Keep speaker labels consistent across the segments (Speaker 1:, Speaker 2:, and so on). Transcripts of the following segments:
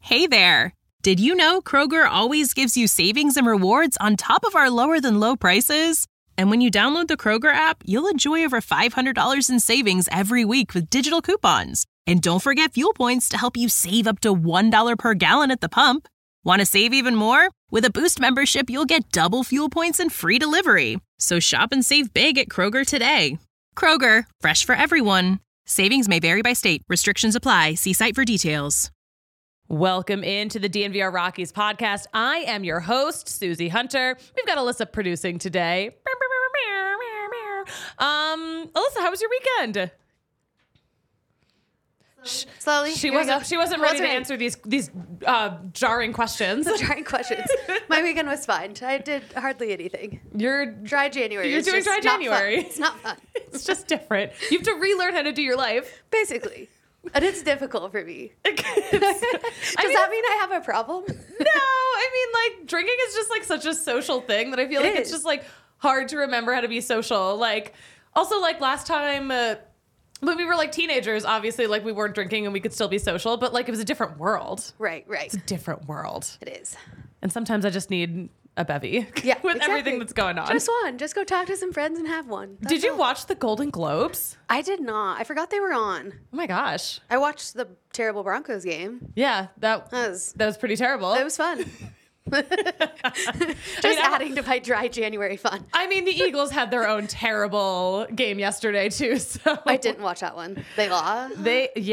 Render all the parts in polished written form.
Speaker 1: Hey there! Did you know Kroger always gives you savings and rewards on top of our lower-than-low prices? And when you download the Kroger app, you'll enjoy over $500 in savings every week with digital coupons. And don't forget fuel points to help you save up to $1 per gallon at the pump. Want to save even more? With a Boost membership, you'll get double fuel points and free delivery. So shop and save big at Kroger today. Kroger, fresh for everyone. Savings may vary by state. Restrictions apply. See site for details.
Speaker 2: Welcome into the DNVR Rockies podcast. I am your host, Susie Hunter. We've got Alyssa producing today. Alyssa, how was your weekend?
Speaker 3: Slowly.
Speaker 2: She wasn't ready to answer these jarring questions.
Speaker 3: Jarring questions. My weekend was fine. I did hardly anything.
Speaker 2: You're
Speaker 3: dry January.
Speaker 2: You're doing dry January.
Speaker 3: It's not fun.
Speaker 2: It's just different. You have to relearn how to do your life.
Speaker 3: Basically. And it's difficult for me. Does
Speaker 2: that
Speaker 3: mean I have a problem?
Speaker 2: No, I mean, like, drinking is just, like, such a social thing that I feel like it's just, like, hard to remember how to be social. Like, also, like, last time when we were, like, teenagers, obviously, like, we weren't drinking and we could still be social, but, like, it was a different world.
Speaker 3: Right.
Speaker 2: It's a different world.
Speaker 3: It is.
Speaker 2: And sometimes I just need a bevy
Speaker 3: with
Speaker 2: everything that's going on.
Speaker 3: Just one. Just go talk to some friends and have one.
Speaker 2: Did you watch the Golden Globes?
Speaker 3: I did not. I forgot they were on.
Speaker 2: Oh my gosh.
Speaker 3: I watched the terrible Broncos game.
Speaker 2: Yeah, that was pretty terrible.
Speaker 3: It was fun. Adding to my dry January fun.
Speaker 2: I mean, the Eagles had their own terrible game yesterday too. So
Speaker 3: I didn't watch that one. They lost.
Speaker 2: To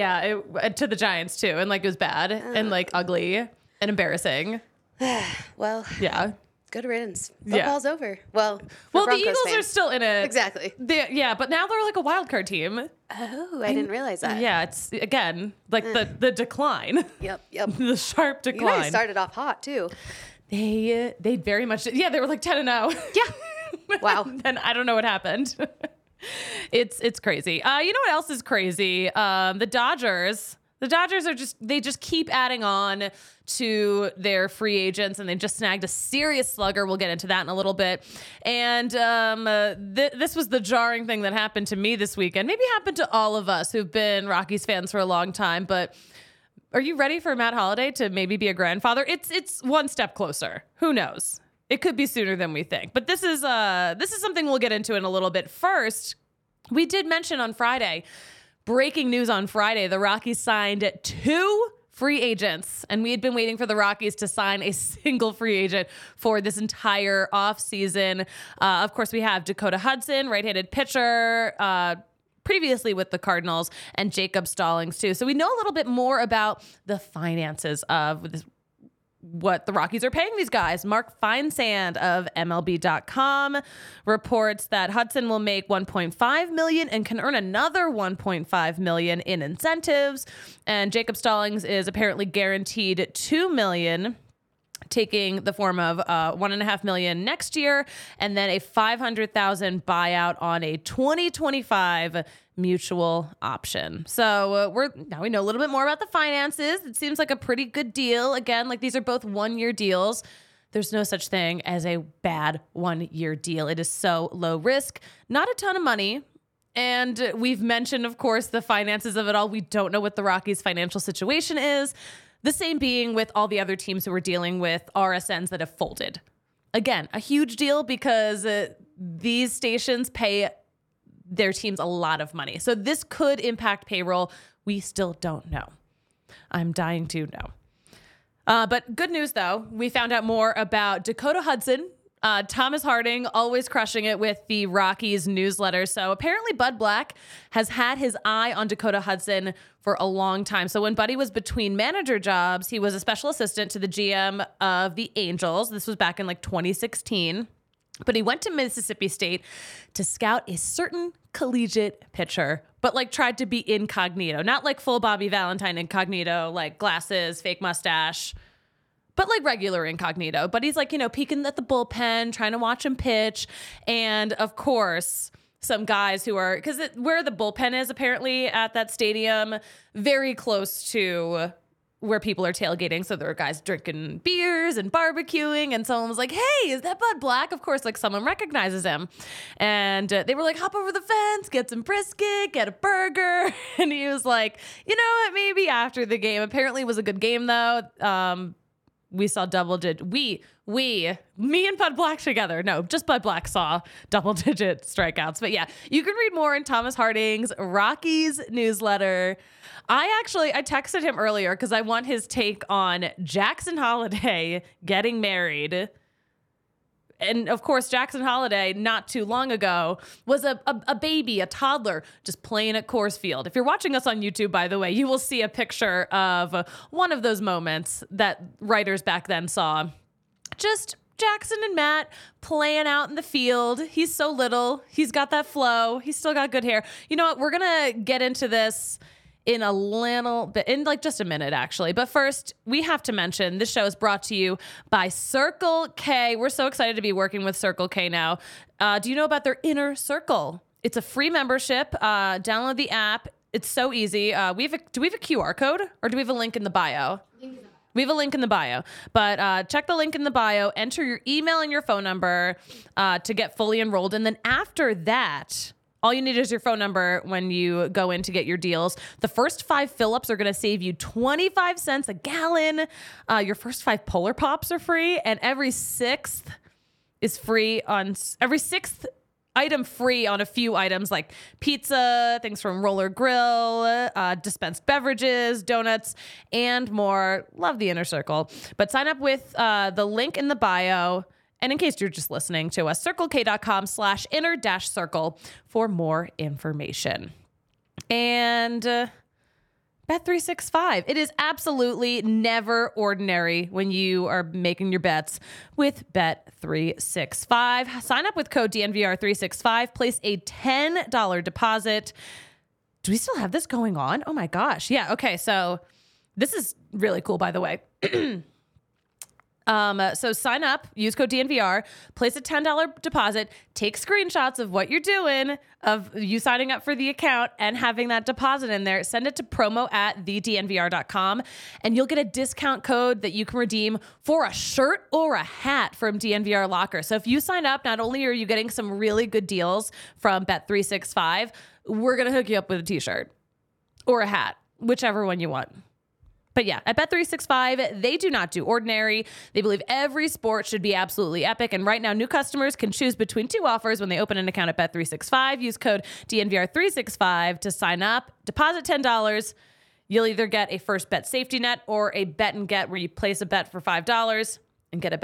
Speaker 2: the Giants too, and like it was bad and like ugly and embarrassing.
Speaker 3: Well,
Speaker 2: yeah.
Speaker 3: Good riddance. Football's over. Well,
Speaker 2: the Eagles are still in it.
Speaker 3: Exactly.
Speaker 2: But now they're like a wild card team.
Speaker 3: Oh, I didn't realize that.
Speaker 2: Yeah, it's again like the decline.
Speaker 3: Yep.
Speaker 2: The sharp decline.
Speaker 3: You guys started off hot too.
Speaker 2: They very much. Yeah, they were like 10-0.
Speaker 3: Yeah. Wow.
Speaker 2: And I don't know what happened. It's crazy. You know what else is crazy? The Dodgers. The Dodgers they just keep adding on to their free agents, and they just snagged a serious slugger. We'll get into that in a little bit. And this was the jarring thing that happened to me this weekend. Maybe happened to all of us who've been Rockies fans for a long time. But are you ready for Matt Holliday to maybe be a grandfather? It's one step closer. Who knows? It could be sooner than we think. But this is something we'll get into in a little bit. First, we did mention on Friday. Breaking news on Friday, the Rockies signed 2 free agents, and we had been waiting for the Rockies to sign a single free agent for this entire offseason. Of course, we have Dakota Hudson, right-handed pitcher, previously with the Cardinals, and Jacob Stallings, too. So we know a little bit more about the finances of this, what the Rockies are paying these guys. Mark Feinsand of MLB.com reports that Hudson will make $1.5 million and can earn another $1.5 million in incentives. And Jacob Stallings is apparently guaranteed $2 million, taking the form of $1.5 million next year, and then a $500,000 buyout on a 2025 mutual option. So now we know a little bit more about the finances. It seems like a pretty good deal. Again, like these are both 1-year deals. There's no such thing as a bad 1-year deal. It is so low risk, not a ton of money. And we've mentioned, of course, the finances of it all. We don't know what the Rockies' financial situation is. The same being with all the other teams who are dealing with RSNs that have folded. Again, a huge deal because these stations pay their teams a lot of money. So this could impact payroll. We still don't know. I'm dying to know. But good news, though. We found out more about Dakota Hudson. Thomas Harding always crushing it with the Rockies newsletter. So apparently Bud Black has had his eye on Dakota Hudson for a long time. So when Buddy was between manager jobs, he was a special assistant to the GM of the Angels. This was back in like 2016. But he went to Mississippi State to scout a certain collegiate pitcher, but like tried to be incognito, not like full Bobby Valentine incognito, like glasses, fake mustache, but like regular incognito. But he's like, peeking at the bullpen, trying to watch him pitch. And of course, some guys who are, because where the bullpen is apparently at that stadium, very close to where people are tailgating. So there are guys drinking beers and barbecuing, and someone was like, "Hey, is that Bud Black?" Of course, like someone recognizes him, and they were like, "Hop over the fence, get some brisket, get a burger," and he was like, "You know what? Maybe after the game." Apparently, it was a good game though. We saw me and Bud Black together. No, just Bud Black saw double-digit strikeouts. But yeah, you can read more in Thomas Harding's Rockies newsletter. I texted him earlier because I want his take on Jackson Holliday getting married. And of course, Jackson Holliday, not too long ago, was a baby, a toddler, just playing at Coors Field. If you're watching us on YouTube, by the way, you will see a picture of one of those moments that writers back then saw. Just Jackson and Matt playing out in the field. He's so little. He's got that flow. He's still got good hair. You know what? We're going to get into this in a little bit, in like just a minute, actually. But first, we have to mention this show is brought to you by Circle K. We're so excited to be working with Circle K now. Do you know about their Inner Circle? It's a free membership. Download the app. It's so easy. Do we have a QR code or do we have a link in the bio? We have a link in the bio, but check the link in the bio, enter your email and your phone number to get fully enrolled. And then after that, all you need is your phone number when you go in to get your deals. The first 5 fill-ups are going to save you 25 cents a gallon. Your first 5 Polar Pops are free, and every 6th is free on every 6th item free on a few items like pizza, things from Roller Grill, dispensed beverages, donuts, and more. Love the Inner Circle. But sign up with the link in the bio. And in case you're just listening to us, circlek.com/inner-circle for more information. And Bet365. It is absolutely never ordinary when you are making your bets with Bet365. Sign up with code DNVR365. Place a $10 deposit. Do we still have this going on? Oh my gosh. Yeah. Okay. So this is really cool, by the way. So sign up, use code DNVR, place a $10 deposit, take screenshots of what you're doing, of you signing up for the account and having that deposit in there, send it to promo@thednvr.com, and you'll get a discount code that you can redeem for a shirt or a hat from DNVR Locker. So if you sign up, not only are you getting some really good deals from Bet365, we're going to hook you up with a t-shirt or a hat, whichever one you want. But yeah, at Bet365, they do not do ordinary. They believe every sport should be absolutely epic. And right now, new customers can choose between 2 offers when they open an account at Bet365. Use code DNVR365 to sign up. Deposit $10. You'll either get a first bet safety net or a bet and get where you place a bet for $5 and get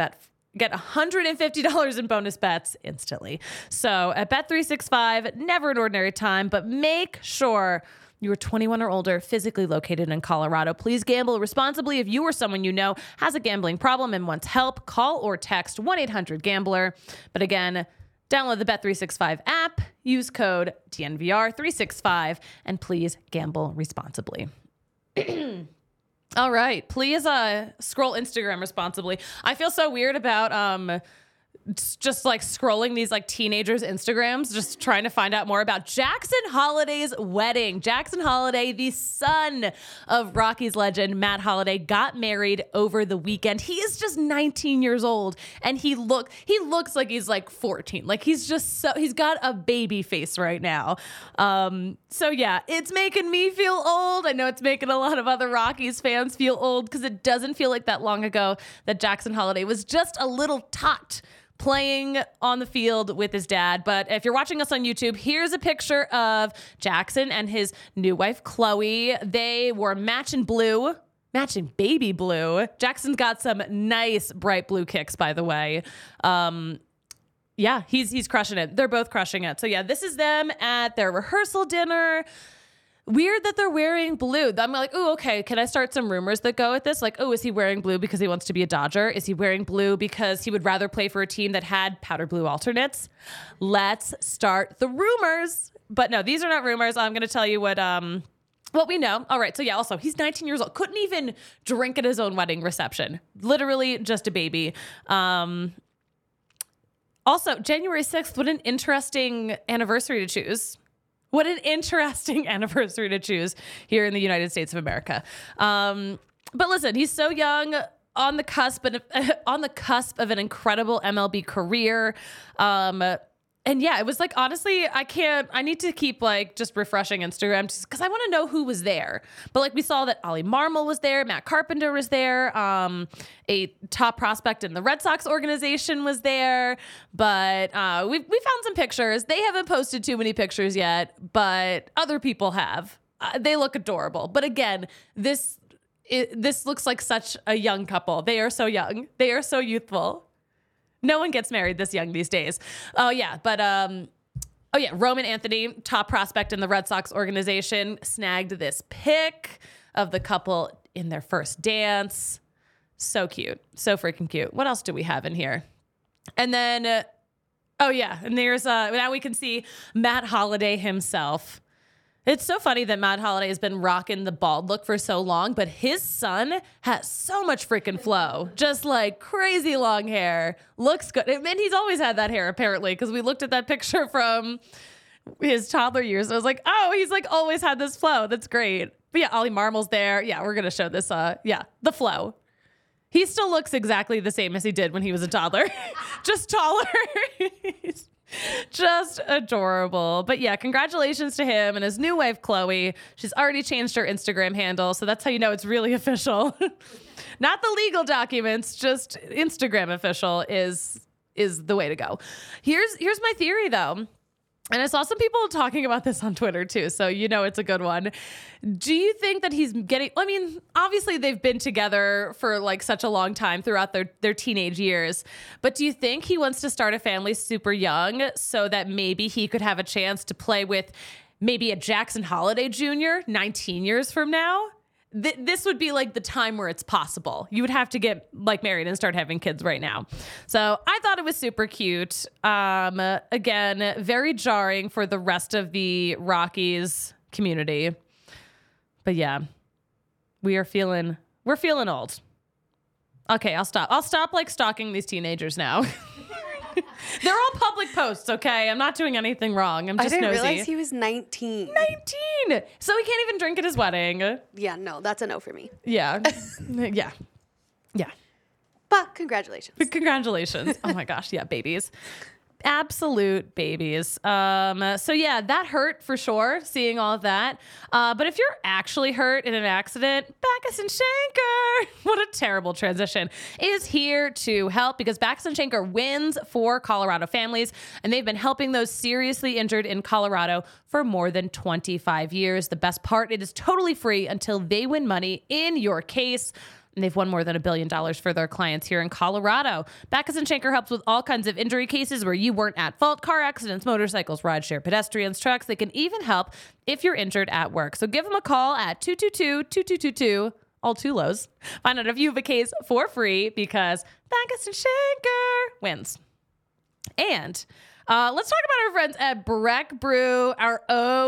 Speaker 2: $150 in bonus bets instantly. So at Bet365, never an ordinary time, but make sure you are 21 or older, physically located in Colorado. Please gamble responsibly. If you or someone you know has a gambling problem and wants help, call or text 1-800-GAMBLER. But again, download the Bet365 app, use code DNVR365, and please gamble responsibly. All right. Please scroll Instagram responsibly. I feel so weird about just like scrolling these like teenagers' Instagrams, just trying to find out more about Jackson Holliday's wedding. Jackson Holliday, the son of Rockies legend Matt Holliday, got married over the weekend. He is just 19 years old, and he looks like he's like 14. Like he's got a baby face right now. So yeah, it's making me feel old. I know it's making a lot of other Rockies fans feel old because it doesn't feel like that long ago that Jackson Holliday was just a little tot playing on the field with his dad. But if you're watching us on YouTube, here's a picture of Jackson and his new wife, Chloe. They were matching baby blue. Jackson's got some nice bright blue kicks, by the way. Yeah, he's crushing it. They're both crushing it. So yeah, this is them at their rehearsal dinner. Weird that they're wearing blue. I'm like, oh, okay. Can I start some rumors that go with this? Like, oh, is he wearing blue because he wants to be a Dodger? Is he wearing blue because he would rather play for a team that had powder blue alternates? Let's start the rumors. But no, these are not rumors. I'm going to tell you what we know. All right. So yeah, also he's 19 years old. Couldn't even drink at his own wedding reception. Literally just a baby. Also, January 6th, what an interesting anniversary to choose. What an interesting anniversary to choose here in the United States of America. But listen, he's so young, on the cusp of an incredible MLB career. And yeah, it was like, honestly, I need to keep like just refreshing Instagram just because I want to know who was there. But like we saw that Ollie Marmol was there, Matt Carpenter was there, a top prospect in the Red Sox organization was there. But we found some pictures. They haven't posted too many pictures yet, but other people have. They look adorable. But again, this looks like such a young couple. They are so young. They are so youthful. No one gets married this young these days. Oh yeah, but Roman Anthony, top prospect in the Red Sox organization, snagged this pic of the couple in their first dance. So cute, so freaking cute. What else do we have in here? And then, and there's now we can see Matt Holliday himself. It's so funny that Matt Holliday has been rocking the bald look for so long, but his son has so much freaking flow. Just like crazy long hair. Looks good. And he's always had that hair, apparently, because we looked at that picture from his toddler years. And I was like, oh, he's like always had this flow. That's great. But yeah, Ollie Marmol's there. Yeah, we're going to show this. The flow. He still looks exactly the same as he did when he was a toddler, just taller. Just adorable. But yeah, congratulations to him and his new wife, Chloe. She's already changed her Instagram handle, so that's how you know it's really official. Not the legal documents, just Instagram official is the way to go. Here's my theory, though. And I saw some people talking about this on Twitter too, so you know it's a good one. Do you think that he's getting, I mean, obviously they've been together for like such a long time throughout their teenage years, but do you think he wants to start a family super young so that maybe he could have a chance to play with maybe a Jackson Holliday Jr. 19 years from now? This would be like the time where it's possible. You would have to get like married and start having kids right now. So I thought it was super cute. Again, very jarring for the rest of the Rockies community. But yeah, we're feeling old. Okay, I'll stop. I'll stop like stalking these teenagers now. They're all public posts, okay? I'm not doing anything wrong. I'm just nosy.
Speaker 3: I didn't realize he was 19.
Speaker 2: 19! So he can't even drink at his wedding.
Speaker 3: Yeah, no, that's a no for me.
Speaker 2: Yeah. Yeah.
Speaker 3: But congratulations.
Speaker 2: Congratulations. Oh my gosh, yeah, babies. Absolute babies. So yeah, that hurt for sure, seeing all of that. But if you're actually hurt in an accident, Backus and Schenker, what a terrible transition, is here to help because Backus and Schenker wins for Colorado families, and they've been helping those seriously injured in Colorado for more than 25 years. The best part, it is totally free until they win money in your case. And they've won more than $1 billion for their clients here in Colorado. Backus and Schenker helps with all kinds of injury cases where you weren't at fault: car accidents, motorcycles, rideshare, pedestrians, trucks. They can even help if you're injured at work. So give them a call at 222-2222, all two lows. Find out if you have a case for free because Backus and Schenker wins. And let's talk about our friends at Breck Brew, our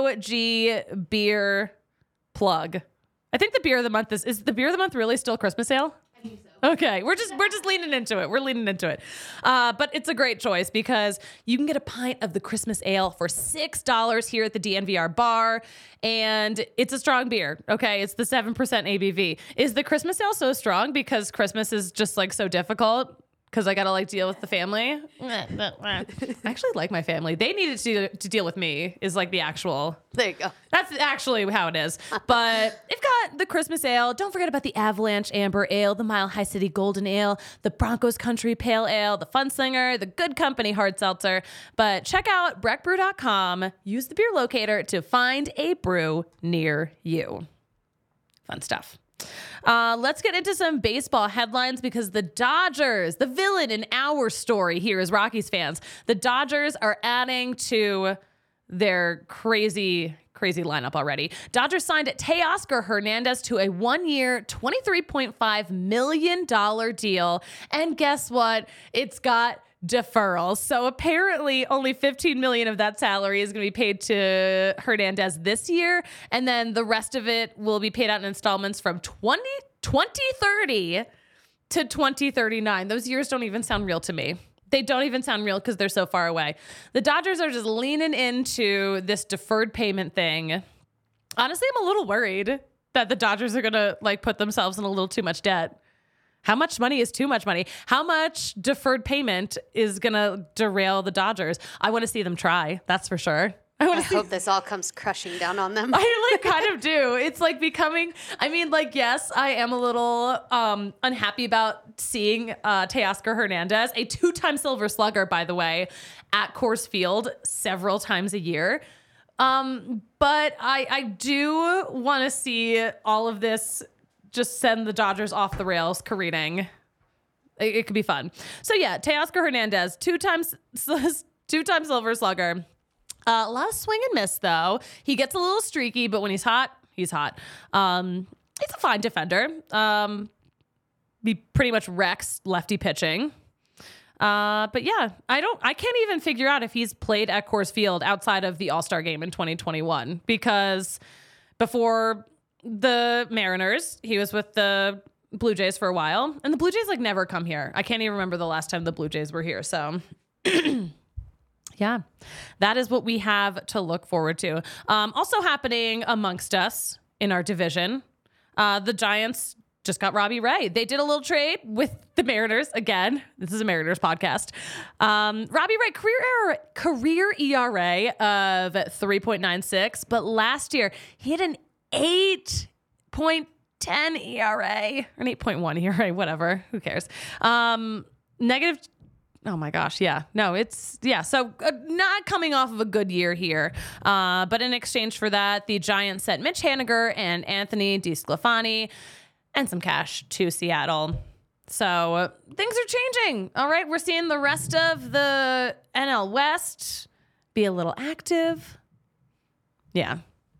Speaker 2: OG beer plug. I think the beer of the month is the beer of the month really still Christmas ale?
Speaker 3: I think so.
Speaker 2: Okay, we're just leaning into it. We're leaning into it. But it's a great choice because you can get a pint of the Christmas ale for $6 here at the DNVR bar, and it's a strong beer. Okay, it's the 7% ABV. Is the Christmas ale so strong because Christmas is just like so difficult? Because I got to like deal with the family. I actually like my family. They needed to deal with me is like the actual.
Speaker 3: There you go.
Speaker 2: That's actually how it is. But they've got the Christmas ale. Don't forget about the Avalanche Amber Ale, the Mile High City Golden Ale, the Broncos Country Pale Ale, the Fun Slinger, the Good Company Hard Seltzer. But check out breckbrew.com. Use the beer locator to find a brew near you. Fun stuff. Let's get into some baseball headlines because the Dodgers, the villain in our story here as Rockies fans, the Dodgers are adding to their crazy lineup already. Dodgers signed Teoscar Hernandez to a 1-year, $23.5 million deal. And guess what? It's got deferrals. So apparently only $15 million of that salary is going to be paid to Hernandez this year. And then the rest of it will be paid out in installments from 2030 to 2039. Those years don't even sound real to me. They don't even sound real because they're so far away. The Dodgers are just leaning into this deferred payment thing. Honestly, I'm a little worried. that the Dodgers are going to like put themselves in a little too much debt. How much money is too much money? How much deferred payment is going to derail the Dodgers? I want to see them try. That's for sure.
Speaker 3: I hope this all comes crushing down on them.
Speaker 2: I like kind of do. It's like becoming, I mean, like, yes, I am a little unhappy about seeing Teoscar Hernandez, a 2-time Silver Slugger, by the way, at Coors Field several times a year. But I do want to see all of this just send the Dodgers off the rails careening. It could be fun. So yeah, Teoscar Hernandez, 2-time Silver Slugger. A lot of swing and miss, though. He gets a little streaky, but when he's hot, he's hot. He's a fine defender. He pretty much wrecks lefty pitching. But yeah, I can't even figure out if he's played at Coors Field outside of the All-Star game in 2021, because before the Mariners, he was with the Blue Jays for a while, and the Blue Jays like never come here. I can't even remember the last time the Blue Jays were here. So yeah, that is what we have to look forward to. Also happening amongst us in our division, the Giants just got Robbie Ray. They did a little trade with the Mariners. Again, this is a Mariners podcast. Robbie Ray, career ERA of 3.96, but last year he had an 8.10 ERA, or an 8.1 ERA, whatever. Who cares? Negative. Oh my gosh. Yeah. No, So not coming off of a good year here. But in exchange for that, the Giants sent Mitch Haniger and Anthony DeSclafani and some cash to Seattle. So things are changing. All right. We're seeing the rest of the NL West be a little active. Yeah.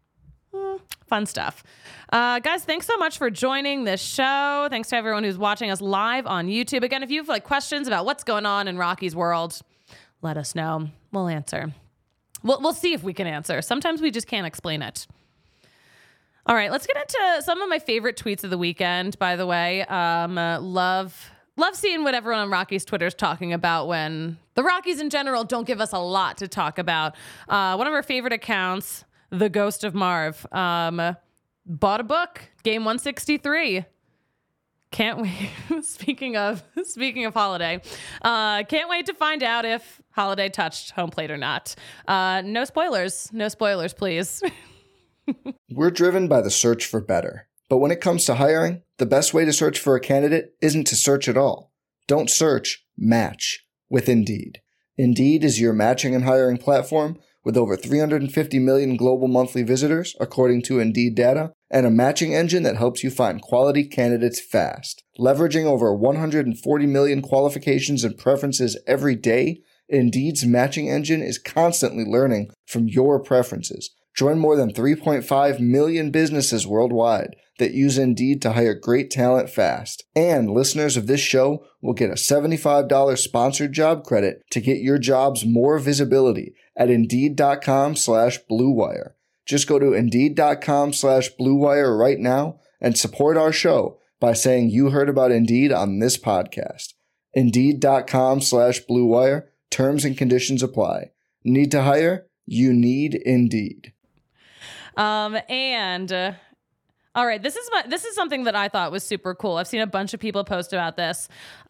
Speaker 2: Fun stuff. Guys, thanks so much for joining this show. Thanks to everyone who's watching us live on YouTube. Again, if you have like questions about what's going on in Rocky's world, let us know. We'll answer. We'll see if we can answer. Sometimes we just can't explain it. All right, let's get into some of my favorite tweets of the weekend, by the way. Love seeing what everyone on Rocky's Twitter is talking about when the Rockies in general don't give us a lot to talk about. One of our favorite accounts, The Ghost of Marv, bought a book, Game 163. Can't wait. Speaking of Holiday, can't wait to find out if Holiday touched home plate or not. No spoilers, please.
Speaker 4: We're driven by the search for better. But when it comes to hiring, the best way to search for a candidate isn't to search at all. Don't search, match with Indeed. Indeed is your matching and hiring platform with over 350 million global monthly visitors, according to Indeed data, and a matching engine that helps you find quality candidates fast. Leveraging over 140 million qualifications and preferences every day, Indeed's matching engine is constantly learning from your preferences. Join more than 3.5 million businesses worldwide that use Indeed to hire great talent fast. And listeners of this show will get a $75 sponsored job credit to get your jobs more visibility at Indeed.com/Blue Wire. Just go to Indeed.com/Blue Wire right now and support our show by saying you heard about Indeed on this podcast. Indeed.com/Blue Wire. Terms and conditions apply. Need to hire? You need Indeed.
Speaker 2: All right, this is something that I thought was super cool. I've seen a bunch of people post about this.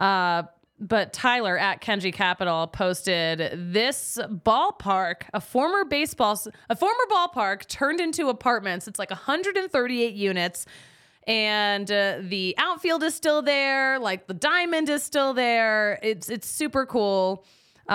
Speaker 2: But Tyler at Kenji Capital posted this ballpark, a former ballpark turned into apartments. It's like 138 units. And the outfield is still there. Like the diamond is still there. It's super cool.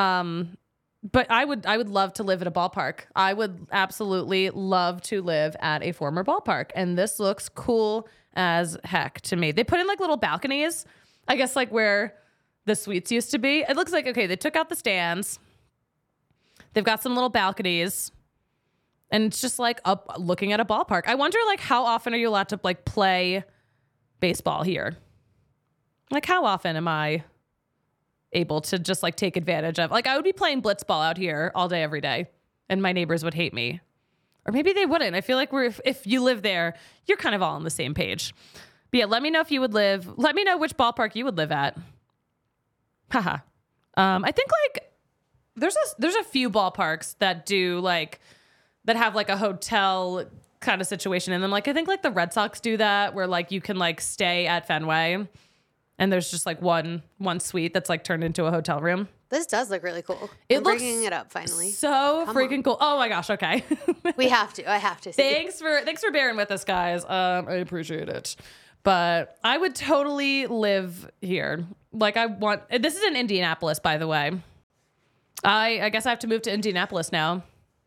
Speaker 2: But I would love to live at a ballpark. I would absolutely love to live at a former ballpark. And this looks cool as heck to me. They put in like little balconies, I guess like where the suites used to be. It looks like, okay, they took out the stands. They've got some little balconies. And it's just like up looking at a ballpark. I wonder like how often are you allowed to like play baseball here? Like how often am I able to just like take advantage of, like I would be playing blitzball out here all day, every day, and my neighbors would hate me, or maybe they wouldn't. I feel like if you live there, you're kind of all on the same page. But yeah, let me know if you would live. Let me know which ballpark you would live at. Haha. I think like there's a few ballparks that do like that have like a hotel kind of situation. And then like, I think like the Red Sox do that where like you can like stay at Fenway and there's just like one suite that's like turned into a hotel room.
Speaker 3: This does look really cool.
Speaker 2: It
Speaker 3: I'm
Speaker 2: looks
Speaker 3: bringing it up finally.
Speaker 2: So freaking cool. Oh my gosh. Okay.
Speaker 3: We have to. I have to see.
Speaker 2: Thanks for bearing with us, guys. I appreciate it. But I would totally live here. Like this is in Indianapolis, by the way. I guess I have to move to Indianapolis now.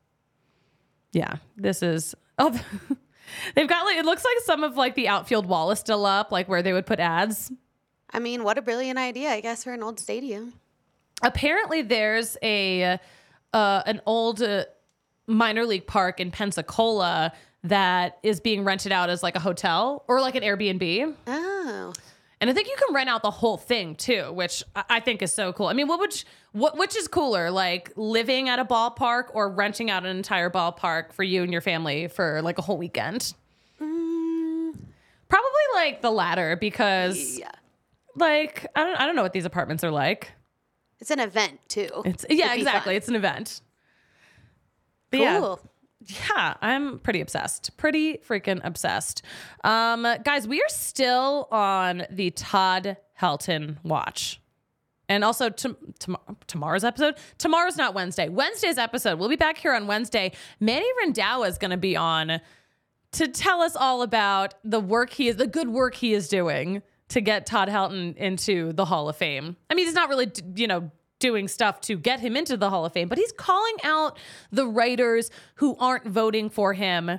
Speaker 2: Yeah, this is, they've got like, it looks like some of like the outfield wall is still up, like where they would put ads.
Speaker 3: I mean, what a brilliant idea, I guess, for an old stadium.
Speaker 2: Apparently there's an old minor league park in Pensacola that is being rented out as like a hotel or like an Airbnb.
Speaker 3: Oh.
Speaker 2: And I think you can rent out the whole thing too, which I think is so cool. I mean, which is cooler, like living at a ballpark or renting out an entire ballpark for you and your family for like a whole weekend? Probably like the latter because like, I don't know what these apartments are like.
Speaker 3: It's an event too.
Speaker 2: Yeah, exactly. Fun. It's an event. But
Speaker 3: cool.
Speaker 2: Yeah, I'm pretty obsessed. Pretty freaking obsessed. Guys, we are still on the Todd Helton watch. And also tomorrow's episode. Tomorrow's not Wednesday. Wednesday's episode. We'll be back here on Wednesday. Manny Randhawa is going to be on to tell us all about the good work he is doing to get Todd Helton into the Hall of Fame. I mean, he's not really, doing stuff to get him into the Hall of Fame, but he's calling out the writers who aren't voting for him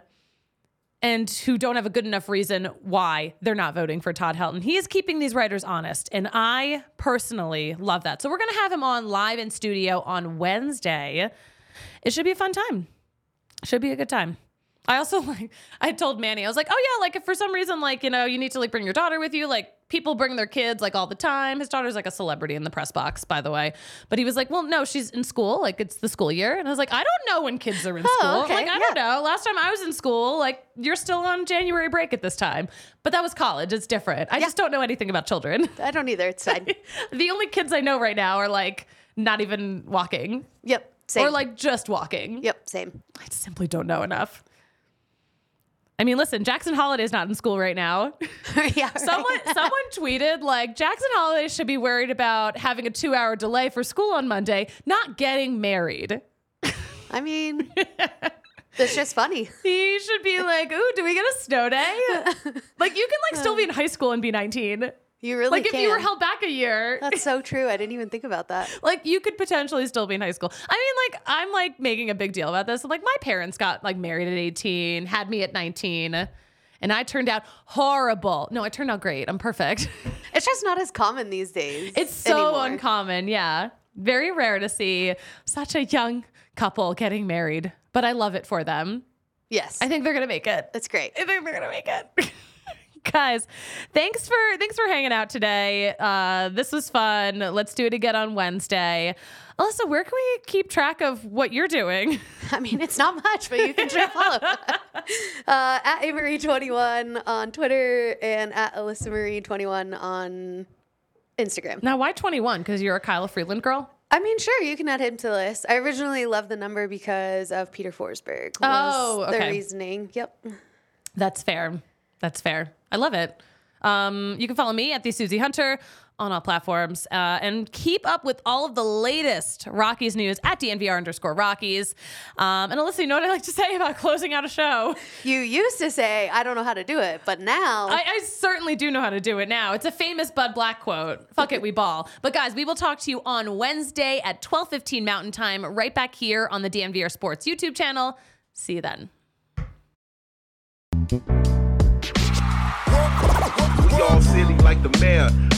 Speaker 2: and who don't have a good enough reason why they're not voting for Todd Helton. He is keeping these writers honest, and I personally love that. So we're going to have him on live in studio on Wednesday. It should be a fun time. Should be a good time. I also I told Manny, I was like, oh yeah, like if for some reason, like, you need to like bring your daughter with you, like people bring their kids like all the time. His daughter's like a celebrity in the press box, by the way. But he was like, well, no, she's in school. Like it's the school year. And I was like, I don't know when kids are in school.
Speaker 3: Okay,
Speaker 2: like, I don't know. Last time I was in school, like you're still on January break at this time. But that was college. It's different. I just don't know anything about children.
Speaker 3: I don't either. It's fine.
Speaker 2: The only kids I know right now are like not even walking.
Speaker 3: Yep. Same.
Speaker 2: Or like just walking.
Speaker 3: Yep. Same.
Speaker 2: I simply don't know enough. I mean, listen, Jackson Holiday's not in school right now.
Speaker 3: Yeah, right.
Speaker 2: Someone tweeted like Jackson Holiday should be worried about having a 2-hour delay for school on Monday, not getting married.
Speaker 3: I mean, it's just funny.
Speaker 2: He should be like, ooh, do we get a snow day? Like you can like still be in high school and be 19.
Speaker 3: You really
Speaker 2: like
Speaker 3: can.
Speaker 2: If you were held back a year.
Speaker 3: That's so true. I didn't even think about that.
Speaker 2: Like you could potentially still be in high school. I mean, like I'm like making a big deal about this. Like my parents got like married at 18, had me at 19, and I turned out horrible. No, I turned out great. I'm perfect.
Speaker 3: It's just not as common these days.
Speaker 2: It's so
Speaker 3: anymore.
Speaker 2: uncommon. Yeah. Very rare to see such a young couple getting married, but I love it for them.
Speaker 3: Yes.
Speaker 2: I think they're going to make it.
Speaker 3: That's great.
Speaker 2: I think they're going to make it. Guys, thanks for hanging out today. This was fun. Let's do it again on Wednesday. Alyssa, where can we keep track of what you're doing?
Speaker 3: I mean, it's not much, but you can try to follow. At Amarie21 on Twitter and at Alyssa Marie 21 on Instagram.
Speaker 2: Now, why 21? Because you're a Kyle Freeland girl?
Speaker 3: I mean, sure, you can add him to the list. I originally loved the number because of Peter Forsberg. The reasoning. Yep.
Speaker 2: That's fair. I love it. You can follow me at the Susie Hunter on all platforms and keep up with all of the latest Rockies news at DNVR_Rockies. And Alyssa, you know what I like to say about closing out a show?
Speaker 3: You used to say, I don't know how to do it, but now...
Speaker 2: I certainly do know how to do it now. It's a famous Bud Black quote. Fuck it, we ball. But guys, we will talk to you on Wednesday at 12:15 Mountain Time, right back here on the DNVR Sports YouTube channel. See you then.
Speaker 5: We all silly like the mayor.